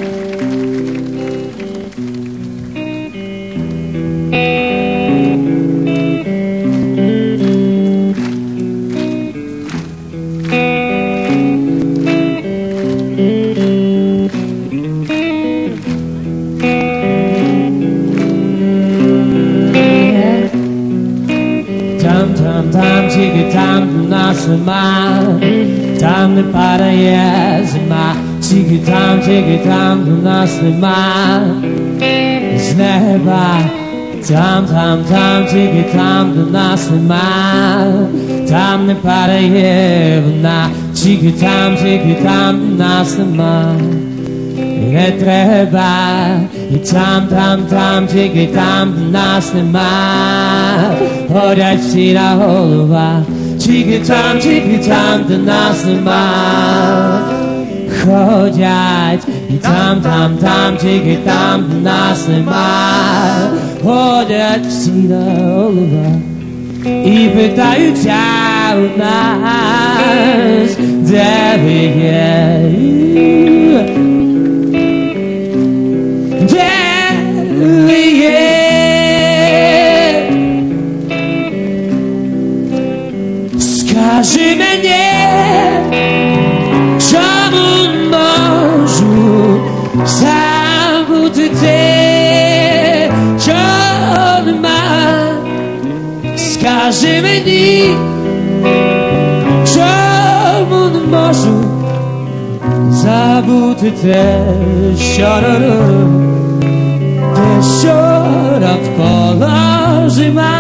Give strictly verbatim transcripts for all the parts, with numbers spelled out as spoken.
Tam тільки там, де нас нема, там не падає зима, тільки там, тільки там, де нас нема, з неба. Там, там, там, тільки там, де нас нема, там не падає вона, тільки там, тільки там, де нас нема. І не треба, і там, там, там, тільки там, де нас нема, ходять всі на головах, тільки там, тільки там, де нас нема, ходять, і там, там, там, тільки там, де нас нема, ходять всі на головах, і питаються у нас, де ви є. Скажи мені, чому можу забути те, що нема. Скажи мені, чому не можу забути те, що те, що навколо зима.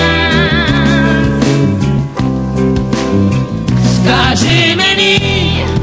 Скажи мені,